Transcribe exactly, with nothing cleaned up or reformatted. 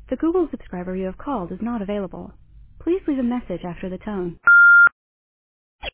The Google subscriber you have called is not available. Please leave a message after the tone.